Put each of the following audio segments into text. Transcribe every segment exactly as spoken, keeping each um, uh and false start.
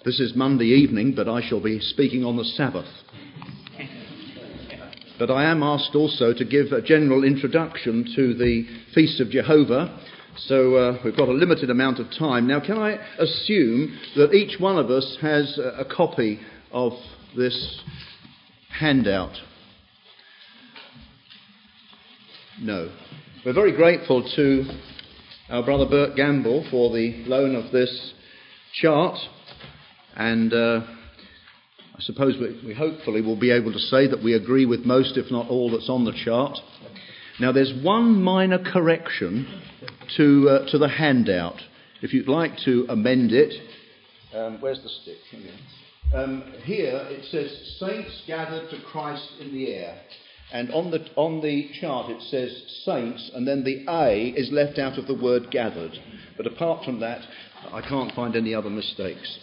This is Monday evening, but I shall be speaking on the Sabbath. But I am asked also to give a general introduction to the Feast of Jehovah, so uh, we've got a limited amount of time. Now, can I assume that each one of us has a, a copy of this handout? No. We're very grateful to our brother Bert Gamble for the loan of this chart, and uh, I suppose we, we hopefully will be able to say that we agree with most, if not all, that's on the chart. Now, there's one minor correction to uh, to the handout. If you'd like to amend it, um, where's the stick? Here. Um, here it says "Saints gathered to Christ in the air," and on the on the chart it says "Saints," and then the A is left out of the word "gathered." But apart from that, I can't find any other mistakes.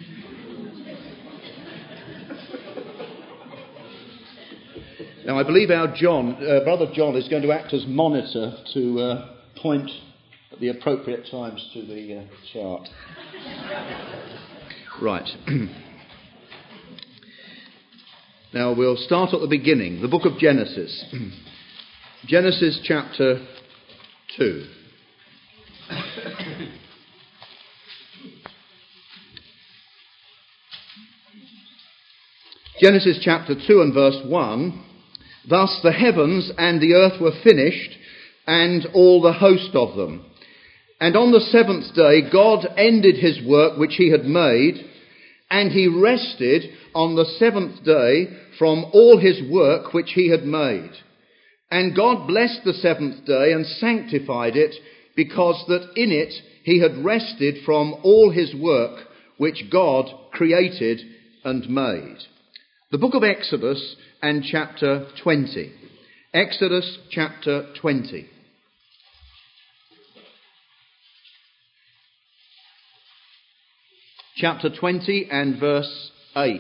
Now, I believe our John, uh, brother John, is going to act as monitor to uh, point at the appropriate times to the uh, chart. Right. Now, we'll start at the beginning, the book of Genesis. Genesis chapter two. Genesis chapter two and verse one. Thus the heavens and the earth were finished, and all the host of them. And on the seventh day God ended his work which he had made, and he rested on the seventh day from all his work which he had made. And God blessed the seventh day and sanctified it, because that in it he had rested from all his work which God created and made. The book of Exodus and chapter twenty. Exodus chapter twenty. Chapter twenty and verse eight.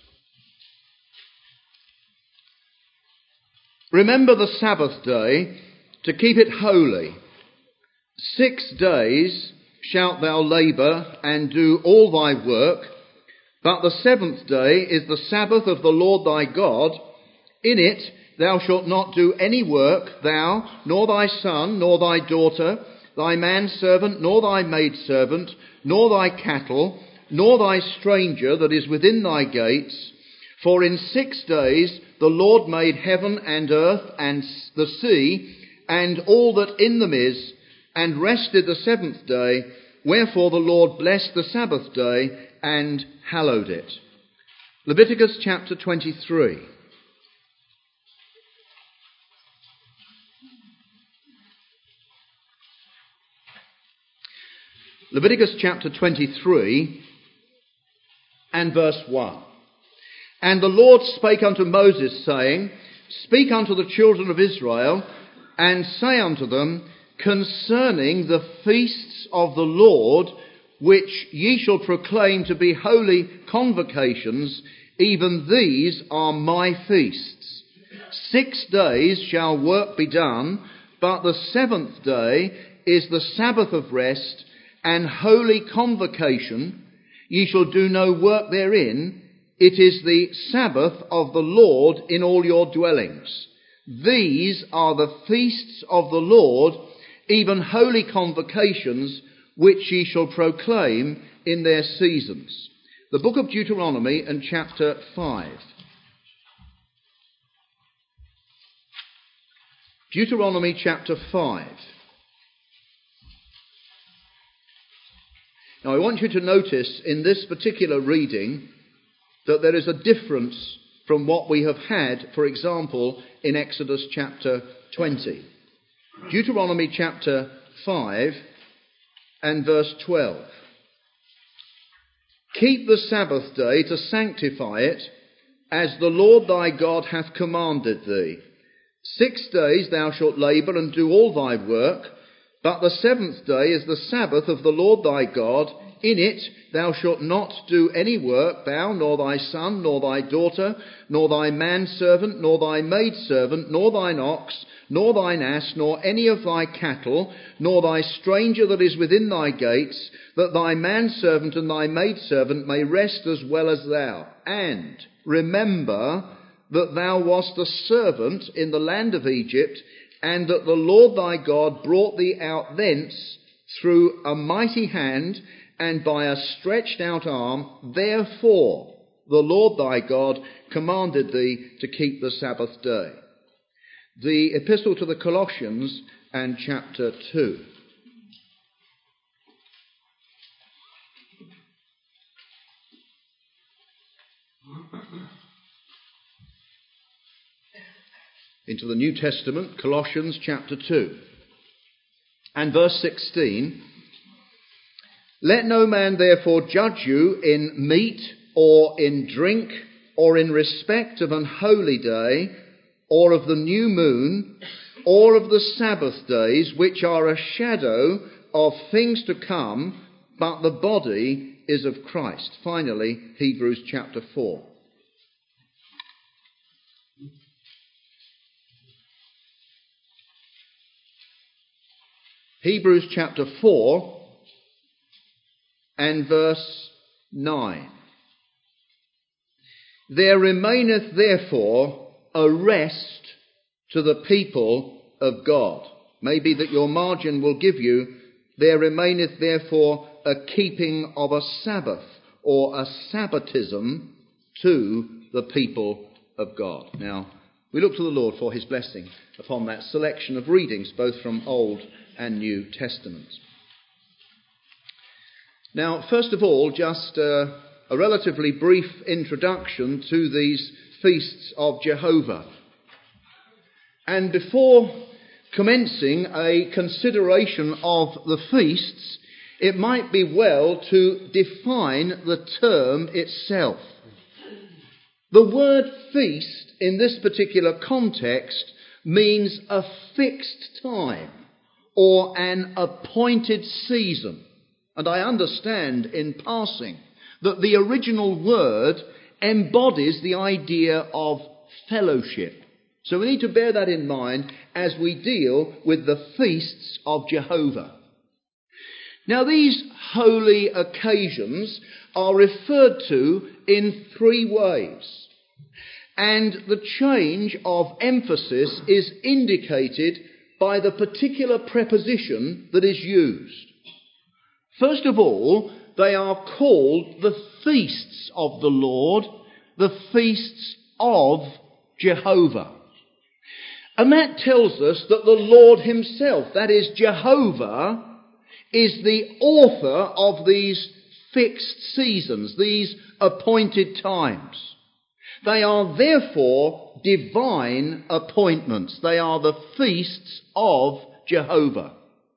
Remember the Sabbath day to keep it holy. Six days shalt thou labour and do all thy work, but the seventh day is the Sabbath of the Lord thy God. In it thou shalt not do any work, thou, nor thy son, nor thy daughter, thy manservant, nor thy maidservant, nor thy cattle, nor thy stranger that is within thy gates. For in six days the Lord made heaven and earth and the sea, and all that in them is, and rested the seventh day. Wherefore the Lord blessed the Sabbath day and hallowed it. Leviticus chapter twenty-three. Leviticus chapter twenty-three and verse one. And the Lord spake unto Moses, saying, Speak unto the children of Israel, and say unto them, concerning the feasts of the Lord, which ye shall proclaim to be holy convocations, even these are my feasts. Six days shall work be done, but the seventh day is the Sabbath of rest and holy convocation. Ye shall do no work therein. It is the Sabbath of the Lord in all your dwellings. These are the feasts of the Lord, even holy convocations, which ye shall proclaim in their seasons. The book of Deuteronomy and chapter five. Deuteronomy chapter five. Now I want you to notice in this particular reading that there is a difference from what we have had, for example, in Exodus chapter twenty. Deuteronomy chapter five and verse twelve. Keep the Sabbath day to sanctify it, as the Lord thy God hath commanded thee. Six days thou shalt labour and do all thy work, but the seventh day is the Sabbath of the Lord thy God. in it thou shalt not do any work, thou, nor thy son, nor thy daughter, nor thy manservant, nor thy maidservant, nor thine ox, nor thine ass, nor any of thy cattle, nor thy stranger that is within thy gates, that thy manservant and thy maidservant may rest as well as thou. And remember that thou wast a servant in the land of Egypt, and that the Lord thy God brought thee out thence through a mighty hand and by a stretched out arm. Therefore the Lord thy God commanded thee to keep the Sabbath day. The Epistle to the Colossians and chapter two. Into the New Testament, Colossians chapter two. And verse sixteen. Let no man therefore judge you in meat or in drink or in respect of an holy day or of the new moon or of the Sabbath days, which are a shadow of things to come, but the body is of Christ. Finally, Hebrews chapter four. Hebrews chapter four and verse nine. There remaineth therefore a rest to the people of God. Maybe that your margin will give you, there remaineth therefore a keeping of a Sabbath or a Sabbatism to the people of God. Now, we look to the Lord for his blessing upon that selection of readings, both from Old and New Testaments. Now, first of all, just uh, a relatively brief introduction to these feasts of Jehovah. And before commencing a consideration of the feasts, it might be well to define the term itself. The word feast in this particular context means a fixed time or an appointed season. And I understand in passing that the original word embodies the idea of fellowship. So we need to bear that in mind as we deal with the feasts of Jehovah. Now, these holy occasions are referred to in three ways. And the change of emphasis is indicated by the particular preposition that is used. First of all, they are called the feasts of the Lord, the feasts of Jehovah. And that tells us that the Lord himself, that is Jehovah, is the author of these fixed seasons, these appointed times. They are therefore divine appointments. They are the feasts of Jehovah.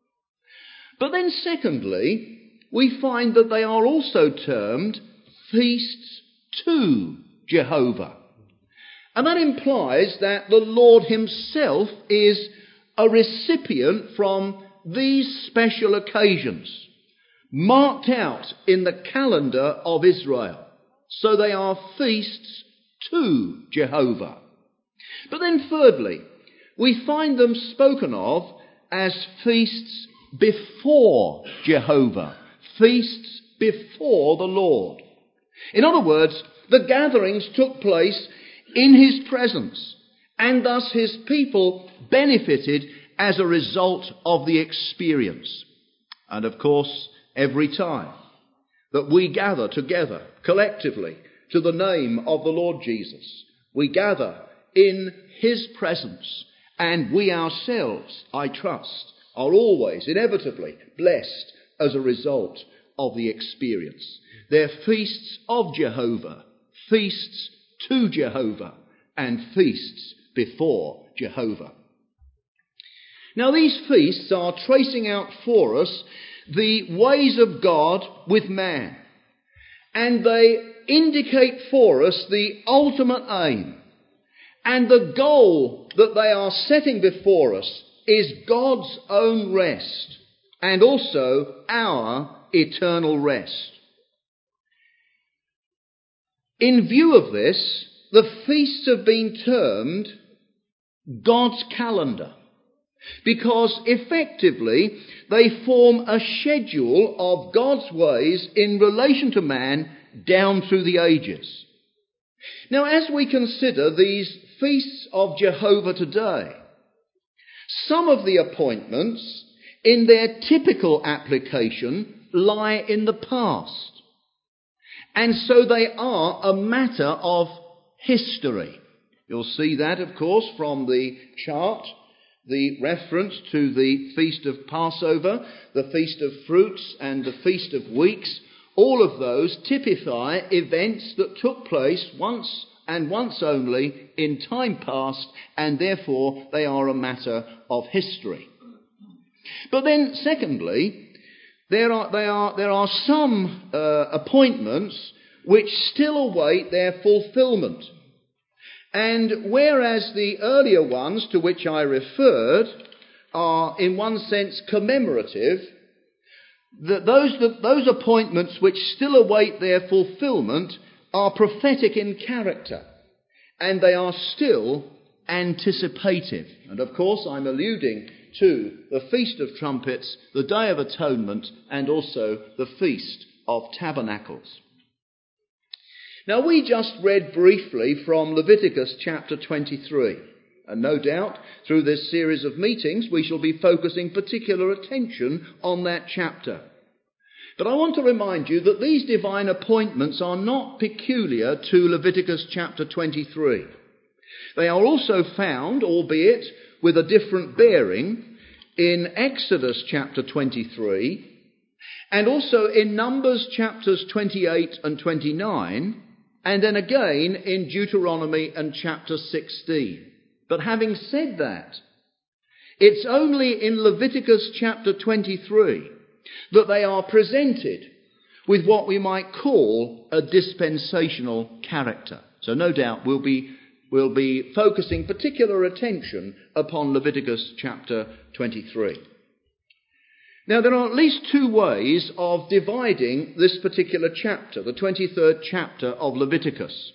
But then secondly, we find that they are also termed feasts to Jehovah. And that implies that the Lord himself is a recipient from these special occasions, marked out in the calendar of Israel. So they are feasts to Jehovah. But then thirdly, we find them spoken of as feasts before Jehovah, feasts before the Lord. In other words, the gatherings took place in his presence, and thus his people benefited as a result of the experience. And of course, every time that we gather together collectively to the name of the Lord Jesus, we gather in his presence, and we ourselves, I trust, are always inevitably blessed as a result of the experience. They're feasts of Jehovah, feasts to Jehovah, and feasts before Jehovah. Now, these feasts are tracing out for us the ways of God with man, and they indicate for us the ultimate aim, and the goal that they are setting before us is God's own rest and also our eternal rest. In view of this, the feasts have been termed God's calendar, because effectively they form a schedule of God's ways in relation to man down through the ages. Now, as we consider these feasts of Jehovah today, some of the appointments in their typical application lie in the past. And so they are a matter of history. You'll see that, of course, from the chart, the reference to the Feast of Passover, the Feast of Fruits, and the Feast of Weeks. All of those typify events that took place once and once only in time past, and therefore they are a matter of history. But then, secondly, There are, there are, there are some uh, appointments which still await their fulfilment. And whereas the earlier ones to which I referred are in one sense commemorative, that those, that those appointments which still await their fulfilment are prophetic in character, and they are still anticipative. And of course I'm alluding to the Feast of Trumpets, the Day of Atonement, and also the Feast of Tabernacles. Now, we just read briefly from Leviticus chapter twenty-three, and no doubt through this series of meetings we shall be focusing particular attention on that chapter. But I want to remind you that these divine appointments are not peculiar to Leviticus chapter twenty-three. They are also found, albeit with a different bearing, in Exodus chapter twenty-three, and also in Numbers chapters twenty-eight and twenty-nine, and then again in Deuteronomy and chapter sixteen. But having said that, it's only in Leviticus chapter twenty-three that they are presented with what we might call a dispensational character. So no doubt we'll be We'll be focusing particular attention upon Leviticus chapter twenty-three. Now, there are at least two ways of dividing this particular chapter, the twenty-third chapter of Leviticus.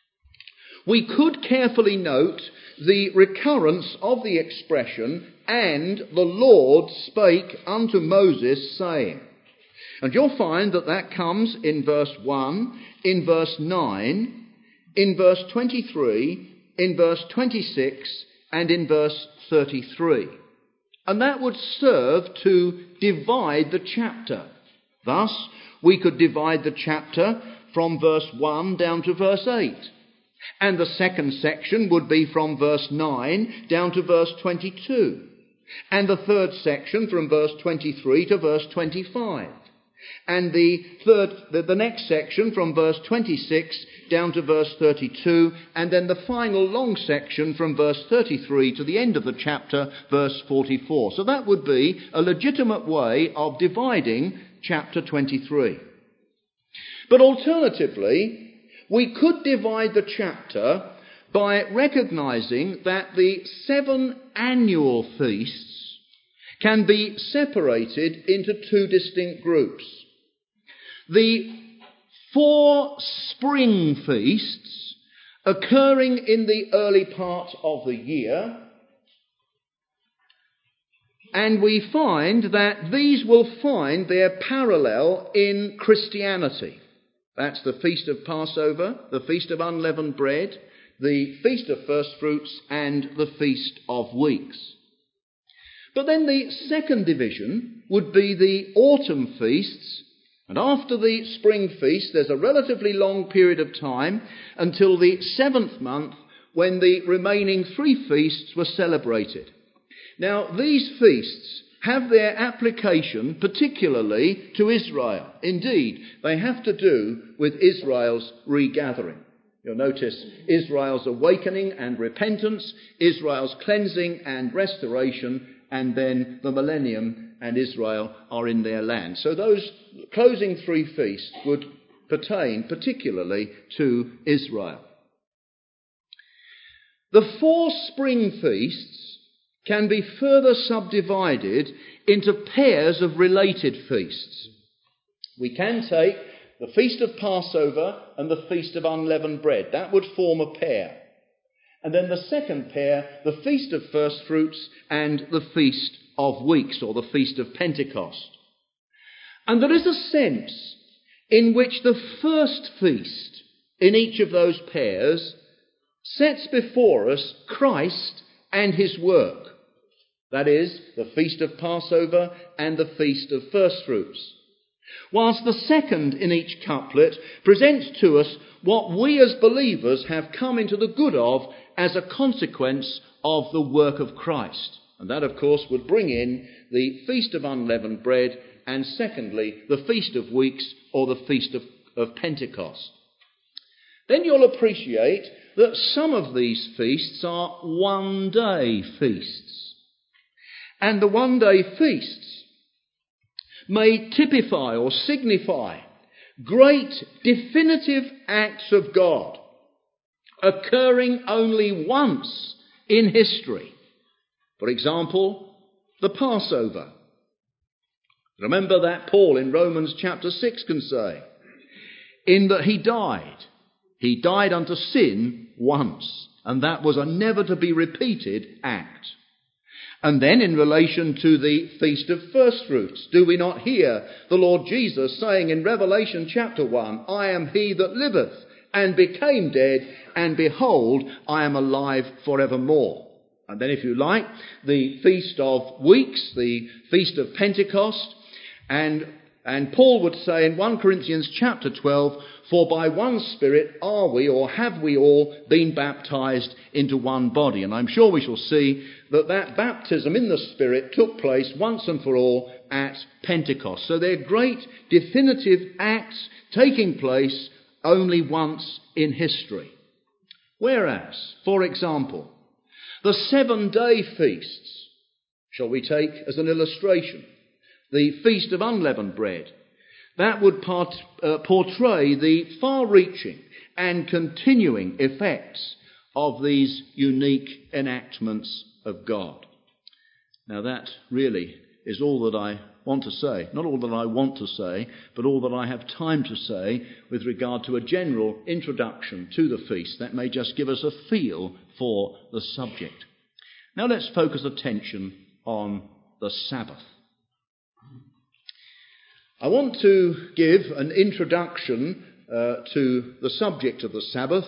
We could carefully note the recurrence of the expression, "and the Lord spake unto Moses, saying." And you'll find that that comes in verse one, in verse nine, in verse twenty-three, in verse twenty-six, and in verse thirty-three. And that would serve to divide the chapter. Thus, we could divide the chapter from verse one down to verse eight. And the second section would be from verse nine down to verse twenty-two. And the third section from verse twenty-three to verse twenty-five. And the third, the, the next section from verse twenty-six down to verse thirty-two, and then the final long section from verse thirty-three to the end of the chapter, verse forty-four. So that would be a legitimate way of dividing chapter twenty-three. But alternatively, we could divide the chapter by recognising that the seven annual feasts can be separated into two distinct groups. The four spring feasts occurring in the early part of the year, and we find that these will find their parallel in Christianity. That's the Feast of Passover, the Feast of Unleavened Bread, the Feast of First Fruits, and the Feast of Weeks. But then the second division would be the autumn feasts, and after the spring feast there's a relatively long period of time until the seventh month when the remaining three feasts were celebrated. Now, these feasts have their application particularly to Israel. Indeed, they have to do with Israel's regathering. You'll notice Israel's awakening and repentance, Israel's cleansing and restoration, and then the millennium and Israel are in their land. So those closing three feasts would pertain particularly to Israel. The four spring feasts can be further subdivided into pairs of related feasts. We can take the Feast of Passover and the Feast of Unleavened Bread. That would form a pair. And then the second pair, the Feast of First Fruits and the Feast of Weeks, or the Feast of Pentecost. And there is a sense in which the first feast in each of those pairs sets before us Christ and his work. That is, the Feast of Passover and the Feast of First Fruits. Whilst the second in each couplet presents to us what we as believers have come into the good of as a consequence of the work of Christ. And that, of course, would bring in the Feast of Unleavened Bread and, secondly, the Feast of Weeks, or the Feast of, of Pentecost. Then you'll appreciate that some of these feasts are one-day feasts. And the one-day feasts may typify or signify great definitive acts of God occurring only once in history. For example, the Passover. Remember that Paul in Romans chapter six can say, in that he died. He died unto sin once, and that was a never to be repeated act. And then in relation to the Feast of First Fruits, do we not hear the Lord Jesus saying in Revelation chapter one, I am he that liveth and became dead, and behold, I am alive forevermore. And then, if you like, the Feast of Weeks, the Feast of Pentecost, and and Paul would say in First Corinthians chapter twelve, for by one Spirit are we, or have we all, been baptized into one body. And I'm sure we shall see that that baptism in the Spirit took place once and for all at Pentecost. So they're great definitive acts taking place only once in history. Whereas, for example, the seven-day feasts, shall we take as an illustration, the Feast of Unleavened Bread, that would part, uh, portray the far-reaching and continuing effects of these unique enactments of God. Now that really is all that I want to say. Not all that I want to say, but all that I have time to say with regard to a general introduction to the feast. That may just give us a feel for the subject. Now let's focus attention on the Sabbath. I want to give an introduction uh, to the subject of the Sabbath.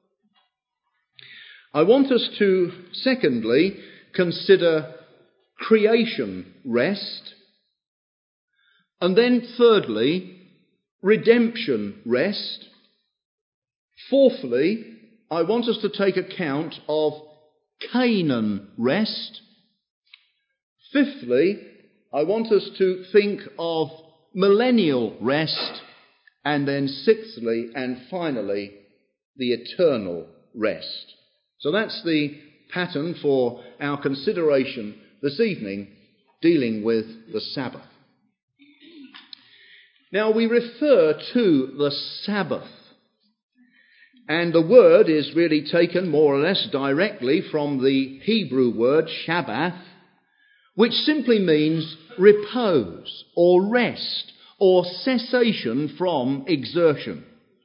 I want us to, secondly, consider creation rest. And then, thirdly, redemption rest. Fourthly, I want us to take account of Canaan rest. Fifthly, I want us to think of millennial rest. And then sixthly and finally, the eternal rest. So that's the pattern for our consideration this evening, dealing with the Sabbath. Now we refer to the Sabbath, and the word is really taken more or less directly from the Hebrew word Shabbath, which simply means repose or rest or cessation from exertion.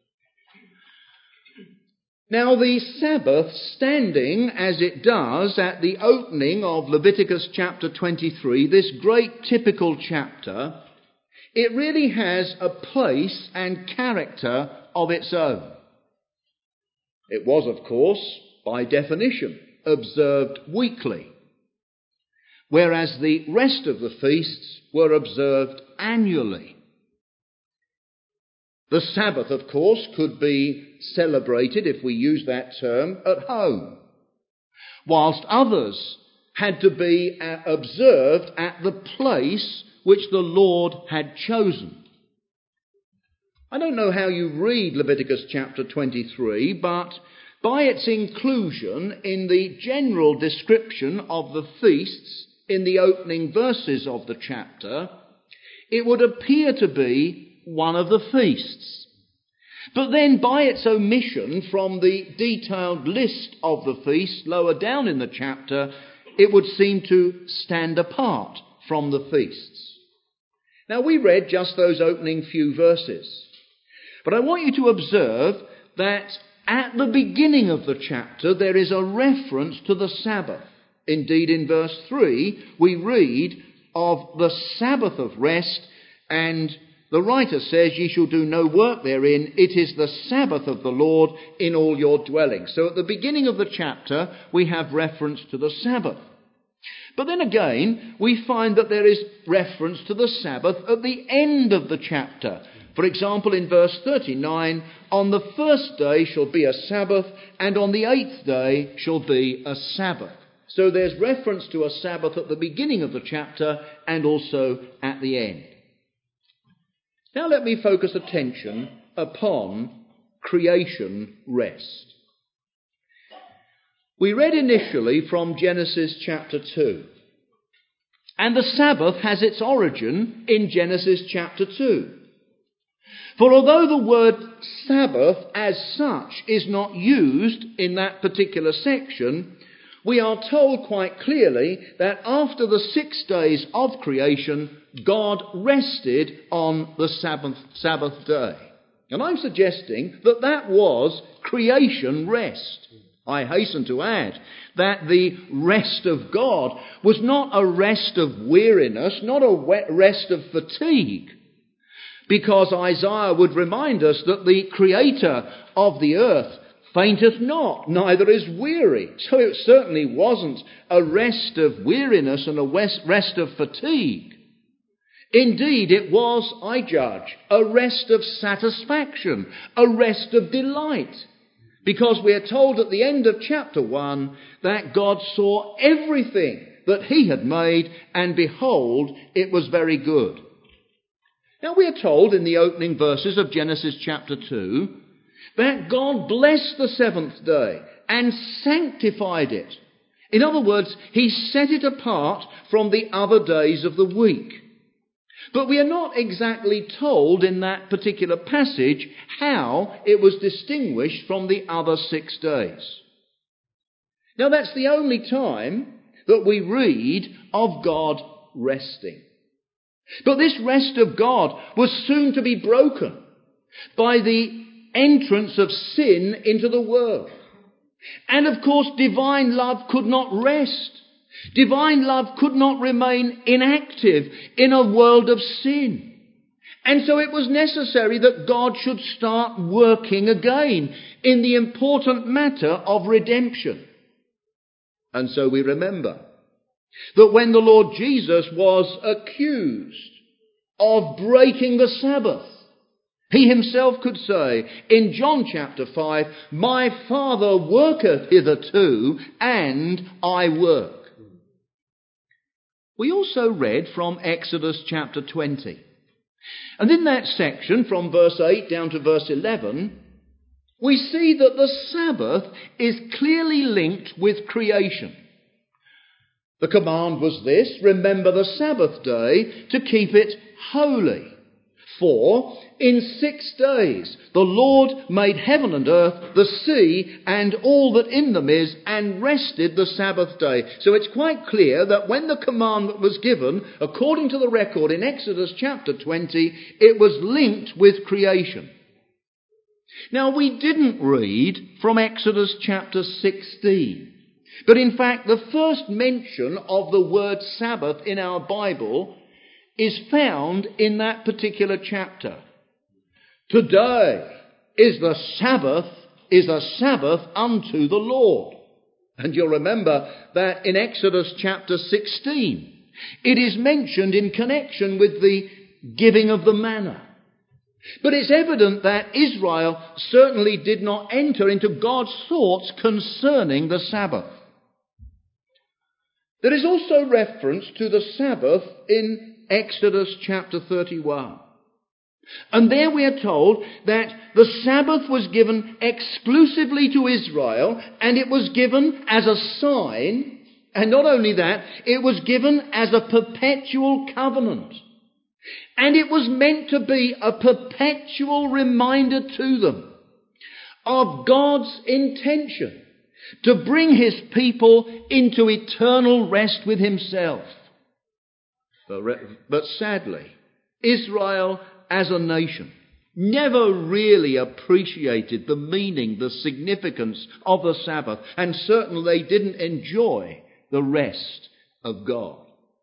Now the Sabbath, standing as it does at the opening of Leviticus chapter twenty-three, this great typical chapter, it really has a place and character of its own. It was, of course, by definition, observed weekly, whereas the rest of the feasts were observed annually. The Sabbath, of course, could be celebrated, if we use that term, at home, whilst others had to be observed at the place which the Lord had chosen. I don't know how you read Leviticus chapter twenty-three, but by its inclusion in the general description of the feasts in the opening verses of the chapter, it would appear to be one of the feasts. But then by its omission from the detailed list of the feasts lower down in the chapter, it would seem to stand apart from the feasts. Now, we read just those opening few verses, but I want you to observe that at the beginning of the chapter there is a reference to the Sabbath. Indeed, in verse three, we read of the Sabbath of rest, and the writer says, "Ye shall do no work therein. It is the Sabbath of the Lord in all your dwellings." So at the beginning of the chapter, we have reference to the Sabbath. But then again, we find that there is reference to the Sabbath at the end of the chapter. For example, in verse thirty-nine, "On the first day shall be a Sabbath, and on the eighth day shall be a Sabbath." So there's reference to a Sabbath at the beginning of the chapter and also at the end. Now let me focus attention upon creation rest. We read initially from Genesis chapter two. And the Sabbath has its origin in Genesis chapter two. For although the word Sabbath as such is not used in that particular section, we are told quite clearly that after the six days of creation, God rested on the Sabbath, Sabbath day. And I'm suggesting that that was creation rest. I hasten to add that the rest of God was not a rest of weariness, not a rest of fatigue, because Isaiah would remind us that the Creator of the earth fainteth not, neither is weary. So it certainly wasn't a rest of weariness and a rest of fatigue. Indeed, it was, I judge, a rest of satisfaction, a rest of delight. Because we are told at the end of chapter one that God saw everything that he had made, and behold, it was very good. Now we are told in the opening verses of Genesis chapter two that God blessed the seventh day and sanctified it. In other words, he set it apart from the other days of the week. But we are not exactly told in that particular passage how it was distinguished from the other six days. Now that's the only time that we read of God resting. But this rest of God was soon to be broken by the entrance of sin into the world. And of course, divine love could not rest. Divine love could not remain inactive in a world of sin. And so it was necessary that God should start working again in the important matter of redemption. And so we remember that when the Lord Jesus was accused of breaking the Sabbath, he himself could say in John chapter five, "My Father worketh hitherto, and I work." We also read from Exodus chapter twenty. And in that section, from verse eight down to verse eleven, we see that the Sabbath is clearly linked with creation. The command was this: remember the Sabbath day to keep it holy. For in six days the Lord made heaven and earth, the sea, and all that in them is, and rested the Sabbath day. So it's quite clear that when the commandment was given, according to the record in Exodus chapter twenty, it was linked with creation. Now, we didn't read from Exodus chapter sixteen. But in fact, the first mention of the word Sabbath in our Bible is found in that particular chapter. Today is the Sabbath, is a Sabbath unto the Lord. And you'll remember that in Exodus chapter sixteen, it is mentioned in connection with the giving of the manna. But it's evident that Israel certainly did not enter into God's thoughts concerning the Sabbath. There is also reference to the Sabbath in Exodus chapter thirty-one. And there we are told that the Sabbath was given exclusively to Israel, and it was given as a sign, and not only that, it was given as a perpetual covenant. And it was meant to be a perpetual reminder to them of God's intention to bring his people into eternal rest with himself. But, but sadly, Israel as a nation never really appreciated the meaning, the significance of the Sabbath, and certainly they didn't enjoy the rest of God.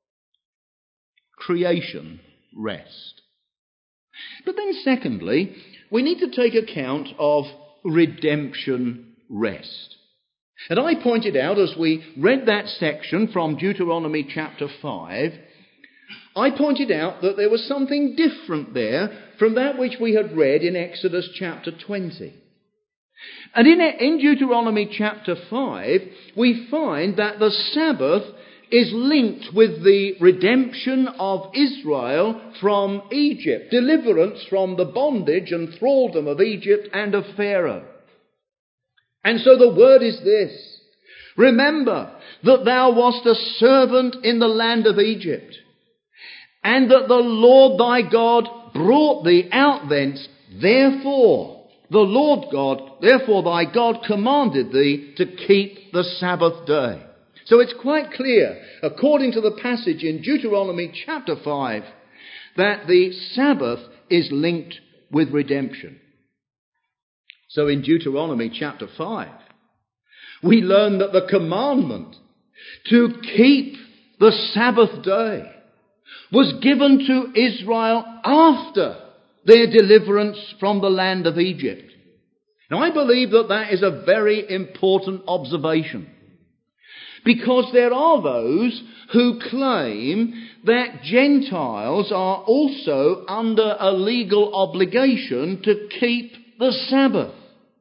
Creation rest. But then secondly, we need to take account of redemption rest. And I pointed out as we read that section from Deuteronomy chapter five, I pointed out that there was something different there from that which we had read in Exodus chapter twenty. And in, in Deuteronomy chapter five, we find that the Sabbath is linked with the redemption of Israel from Egypt, deliverance from the bondage and thraldom of Egypt and of Pharaoh. And so the word is this: remember that thou wast a servant in the land of Egypt, and that the Lord thy God brought thee out thence. Therefore, the Lord God, therefore thy God commanded thee to keep the Sabbath day. So it's quite clear, according to the passage in Deuteronomy chapter five, that the Sabbath is linked with redemption. So in Deuteronomy chapter five, we learn that the commandment to keep the Sabbath day was given to Israel after their deliverance from the land of Egypt. Now I believe that that is a very important observation, because there are those who claim that Gentiles are also under a legal obligation to keep the Sabbath.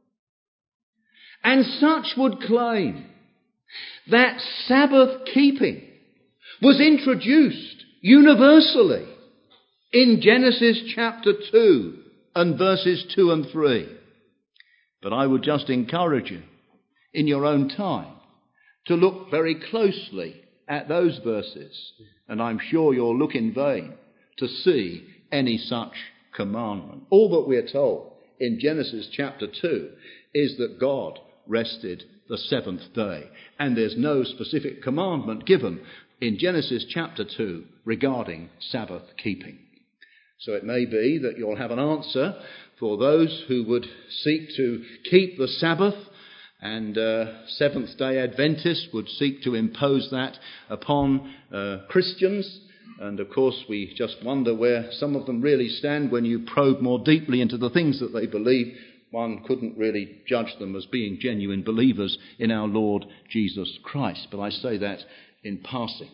And such would claim that Sabbath keeping was introduced universally in Genesis chapter two and verses two and three. But I would just encourage you in your own time to look very closely at those verses, and I'm sure you'll look in vain to see any such commandment. All that we're told in Genesis chapter two is that God rested the seventh day, and there's no specific commandment given in Genesis chapter two regarding Sabbath keeping. So it may be that you'll have an answer for those who would seek to keep the Sabbath, and uh, Seventh-day Adventists would seek to impose that upon uh, Christians. And of course we just wonder where some of them really stand when you probe more deeply into the things that they believe. One couldn't really judge them as being genuine believers in our Lord Jesus Christ. But I say that in passing.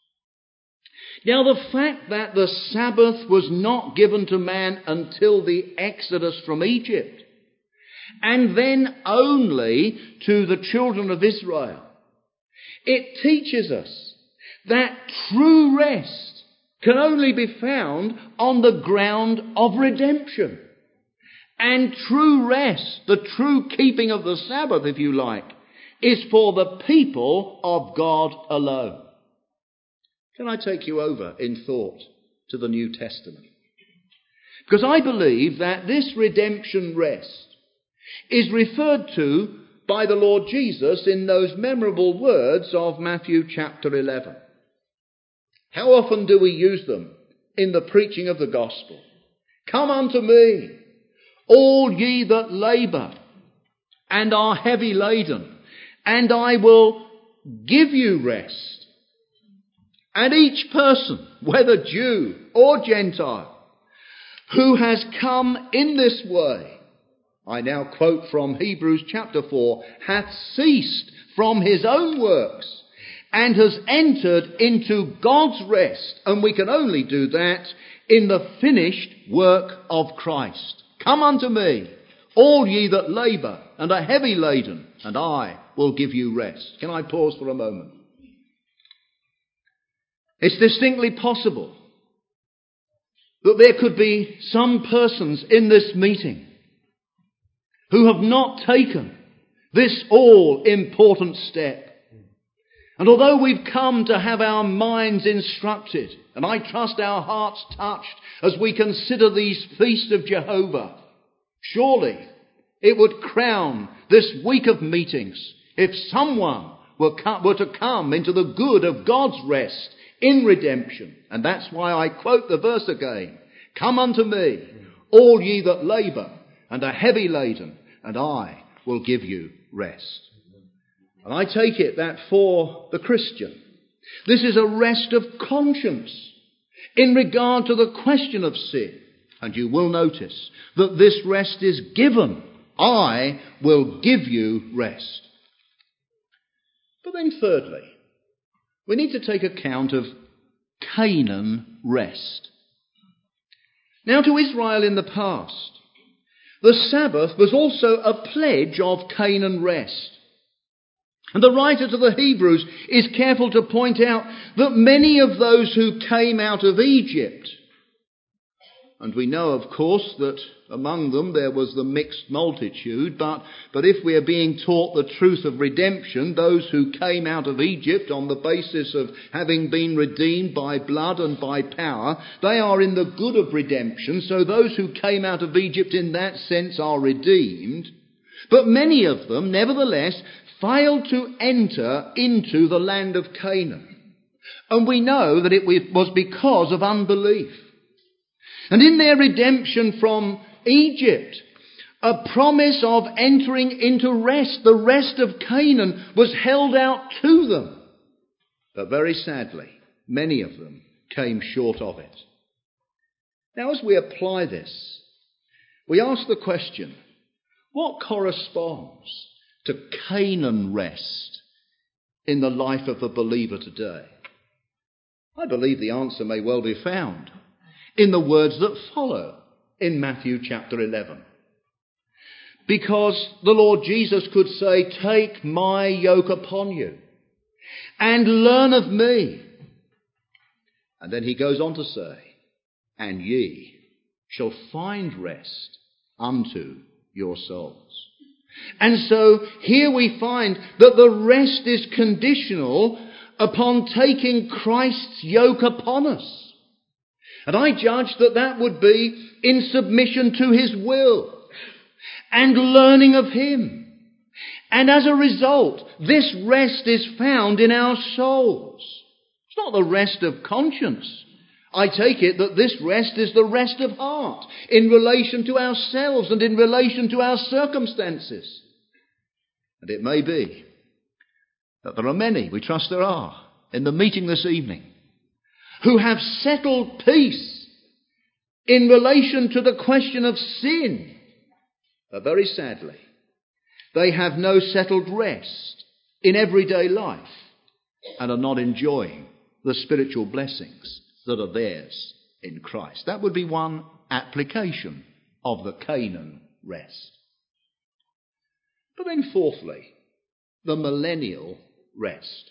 Now, the fact that the Sabbath was not given to man until the Exodus from Egypt, and then only to the children of Israel, it teaches us that true rest can only be found on the ground of redemption. And true rest, the true keeping of the Sabbath, if you like, is for the people of God alone. Can I take you over in thought to the New Testament? Because I believe that this redemption rest is referred to by the Lord Jesus in those memorable words of Matthew chapter eleven. How often do we use them in the preaching of the gospel? Come unto me, all ye that labour and are heavy laden, and I will give you rest. And each person, whether Jew or Gentile, who has come in this way, I now quote from Hebrews chapter four, hath ceased from his own works and has entered into God's rest. And we can only do that in the finished work of Christ. Come unto me, all ye that labour and are heavy laden, and I will give you rest. Can I pause for a moment? It's distinctly possible that there could be some persons in this meeting who have not taken this all-important step. And although we've come to have our minds instructed, and I trust our hearts touched as we consider these feasts of Jehovah, surely it would crown this week of meetings if someone were, co- were to come into the good of God's rest in redemption. And that's why I quote the verse again. Come unto me, all ye that labour and are heavy laden, and I will give you rest. And I take it that for the Christian, this is a rest of conscience in regard to the question of sin. And you will notice that this rest is given. I will give you rest. But then thirdly, we need to take account of Canaan rest. Now, to Israel in the past, the Sabbath was also a pledge of Canaan rest. And the writer to the Hebrews is careful to point out that many of those who came out of Egypt, and we know, of course, that among them there was the mixed multitude, but, but if we are being taught the truth of redemption, those who came out of Egypt on the basis of having been redeemed by blood and by power, they are in the good of redemption, so those who came out of Egypt in that sense are redeemed. But many of them, nevertheless, failed to enter into the land of Canaan. And we know that it was because of unbelief. And in their redemption from Egypt, a promise of entering into rest, the rest of Canaan, was held out to them. But very sadly, many of them came short of it. Now, as we apply this, we ask the question, what corresponds to Canaan rest in the life of the believer today? I believe the answer may well be found in the words that follow in Matthew chapter eleven. Because the Lord Jesus could say, take my yoke upon you and learn of me. And then he goes on to say, and ye shall find rest unto your souls. And so here we find that the rest is conditional upon taking Christ's yoke upon us. And I judge that that would be in submission to his will and learning of him. And as a result, this rest is found in our souls. It's not the rest of conscience. I take it that this rest is the rest of heart in relation to ourselves and in relation to our circumstances. And it may be that there are many, we trust there are, in the meeting this evening, who have settled peace in relation to the question of sin. But very sadly, they have no settled rest in everyday life and are not enjoying the spiritual blessings that are theirs in Christ. That would be one application of the Canaan rest. But then fourthly, the millennial rest.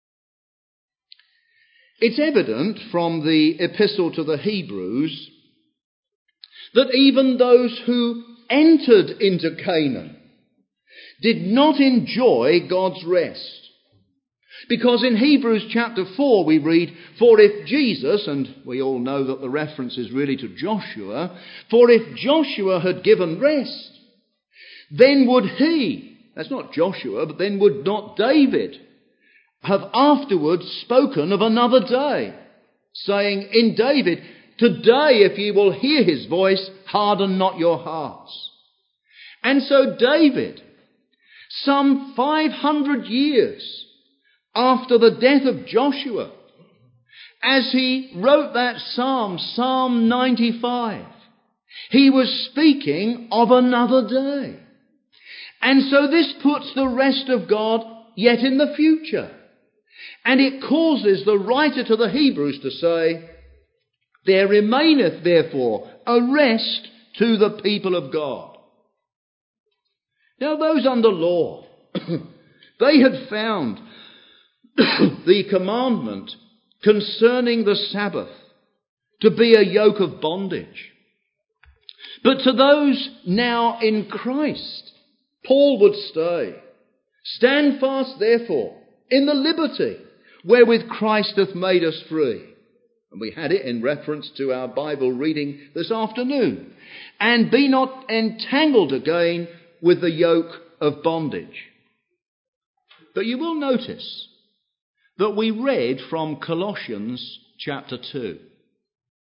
It's evident from the epistle to the Hebrews that even those who entered into Canaan did not enjoy God's rest. Because in Hebrews chapter four we read, for if Jesus, and we all know that the reference is really to Joshua, for if Joshua had given rest, then would he, that's not Joshua, but then would not David have afterwards spoken of another day, saying in David, today if ye will hear his voice, harden not your hearts. And so David, some five hundred years after the death of Joshua, as he wrote that psalm, Psalm ninety-five, he was speaking of another day. And so this puts the rest of God yet in the future. And it causes the writer to the Hebrews to say, there remaineth therefore a rest to the people of God. Now those under law, they had found the commandment concerning the Sabbath to be a yoke of bondage. But to those now in Christ, Paul would say, stand fast therefore in the liberty wherewith Christ hath made us free. And we had it in reference to our Bible reading this afternoon. And be not entangled again with the yoke of bondage. But you will notice that we read from Colossians chapter two.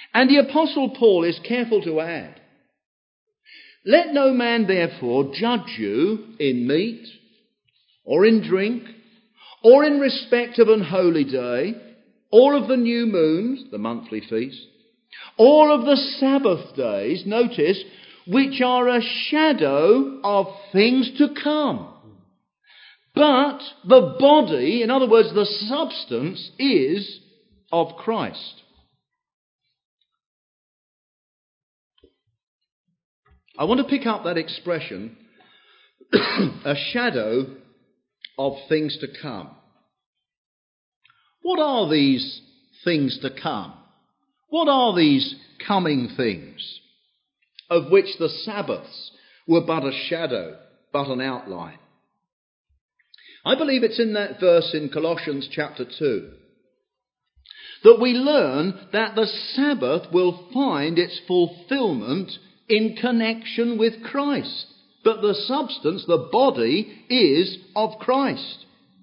And the Apostle Paul is careful to add, let no man therefore judge you in meat or in drink or in respect of an holy day or of the new moons, the monthly feast, or of the Sabbath days, notice, which are a shadow of things to come. But the body, in other words, the substance, is of Christ. I want to pick up that expression, a shadow of things to come. What are these things to come? What are these coming things of which the Sabbaths were but a shadow, but an outline? I believe it's in that verse in Colossians chapter two that we learn that the Sabbath will find its fulfillment in connection with Christ. But the substance, the body, is of Christ.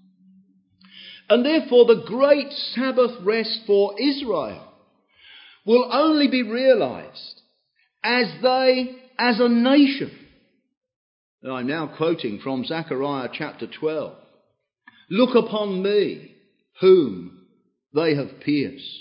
And therefore the great Sabbath rest for Israel will only be realised as they, as a nation, and I'm now quoting from Zechariah chapter twelve, look upon me, whom they have pierced.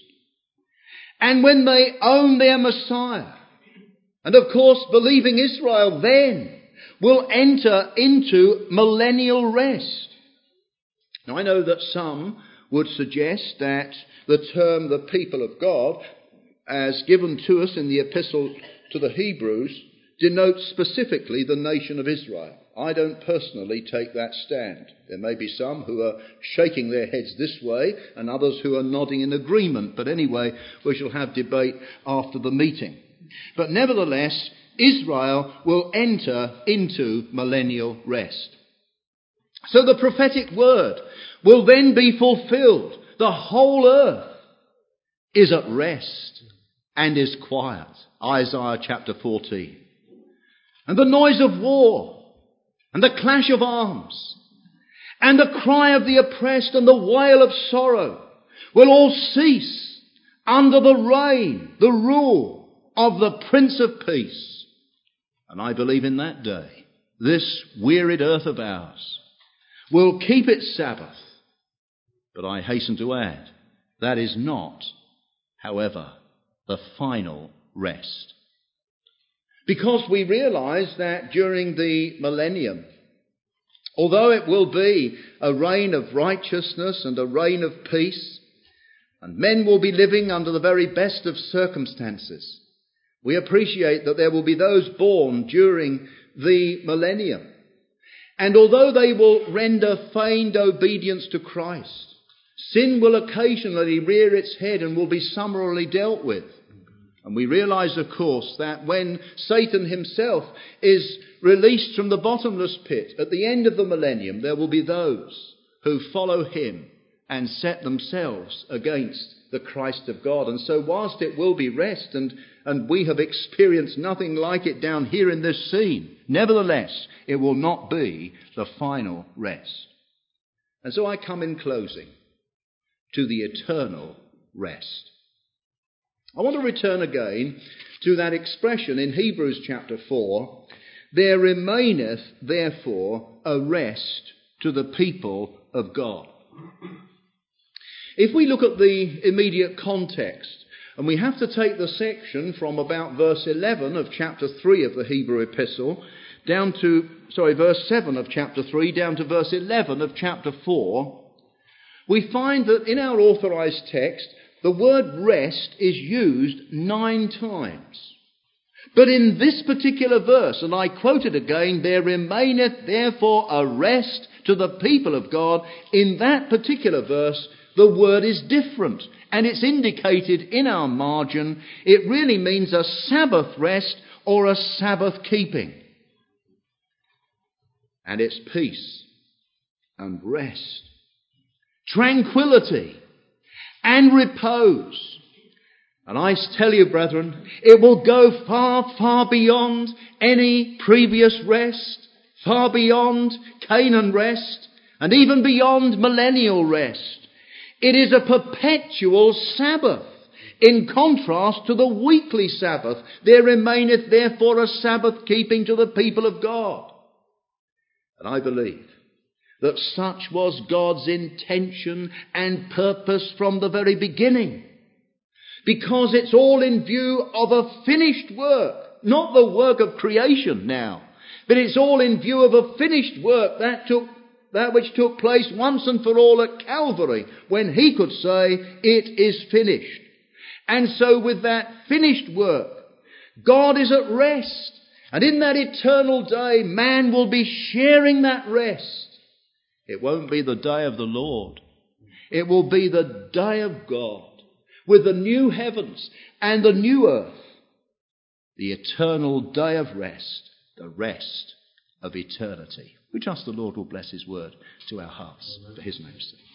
And when they own their Messiah, and of course believing Israel then will enter into millennial rest. Now I know that some would suggest that the term the people of God, as given to us in the epistle to the Hebrews, denotes specifically the nation of Israel. I don't personally take that stand. There may be some who are shaking their heads this way and others who are nodding in agreement. But anyway, we shall have debate after the meeting. But nevertheless, Israel will enter into millennial rest. So the prophetic word will then be fulfilled. The whole earth is at rest and is quiet. Isaiah chapter fourteen. And the noise of war and the clash of arms and the cry of the oppressed and the wail of sorrow will all cease under the reign, the rule of the Prince of Peace. And I believe in that day, this wearied earth of ours will keep its Sabbath. But I hasten to add, that is not, however, the final rest. Because we realise that during the millennium, although it will be a reign of righteousness and a reign of peace, and men will be living under the very best of circumstances, we appreciate that there will be those born during the millennium. And although they will render feigned obedience to Christ, sin will occasionally rear its head and will be summarily dealt with. And we realise, of course, that when Satan himself is released from the bottomless pit at the end of the millennium, there will be those who follow him and set themselves against the Christ of God. And so whilst it will be rest, and, and we have experienced nothing like it down here in this scene, nevertheless, it will not be the final rest. And so I come in closing to the eternal rest. I want to return again to that expression in Hebrews chapter four, there remaineth therefore a rest to the people of God. If we look at the immediate context, and we have to take the section from about verse eleven of chapter three of the Hebrew epistle, down to, sorry, verse seven of chapter three, down to verse eleven of chapter four, we find that in our authorised text, the word rest is used nine times. But in this particular verse, and I quote it again, there remaineth therefore a rest to the people of God. In that particular verse, the word is different, and it's indicated in our margin. It really means a Sabbath rest or a Sabbath keeping. And it's peace and rest, tranquility and repose. And I tell you, brethren, it will go far, far beyond any previous rest, far beyond Canaan rest, and even beyond millennial rest. It is a perpetual Sabbath. In contrast to the weekly Sabbath, there remaineth therefore a Sabbath keeping to the people of God. And I believe that such was God's intention and purpose from the very beginning. Because it's all in view of a finished work, not the work of creation now, but it's all in view of a finished work that took that which took place once and for all at Calvary, when he could say, it is finished. And so with that finished work, God is at rest. And in that eternal day, man will be sharing that rest. It won't be the day of the Lord. It will be the day of God, with the new heavens and the new earth. The eternal day of rest, the rest of eternity. We trust the Lord will bless his word to our hearts for his name's sake.